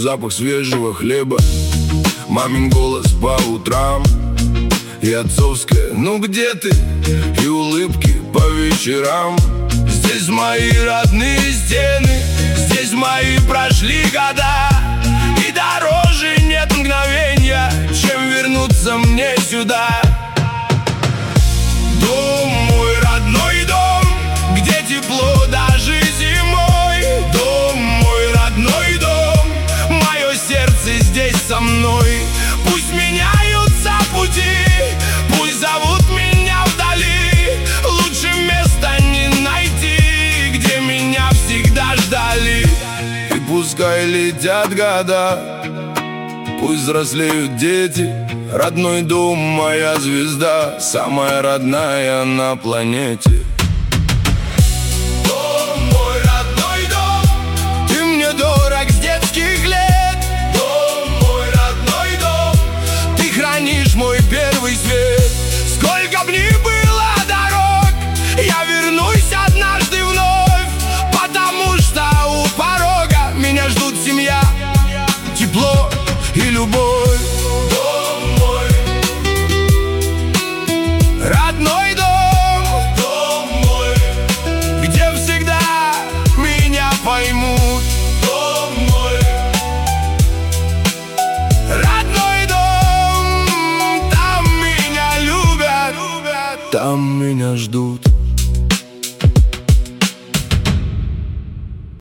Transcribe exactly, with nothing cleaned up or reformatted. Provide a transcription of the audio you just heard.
запах свежего хлеба, мамин голос по утрам и отцовская «ну где ты?» и улыбки по вечерам. Здесь мои родные стены, здесь мои прошли года, и дороже нет мгновенья, чем вернуться мне сюда. Дом мой, родной дом, где тепло даже зимой. Дом мой, родной дом, мое сердце здесь со мной. Пусть меняются пути, пусть зовут меня вдали, лучше места не найти, где меня всегда ждали. И пускай летят года, пусть взрослеют дети, родной дом, моя звезда, самая родная на планете. Дом мой, родной дом, ты мне дорог с детских лет. Дом мой, родной дом, ты хранишь мой первый свет. Сколько б ни было дорог, я вернусь однажды вновь, потому что у порога меня ждут семья, тепло и любовь. Дом мой, родной дом, дом мой, где всегда меня поймут. Дом мой, родной дом, там меня любят, там меня ждут.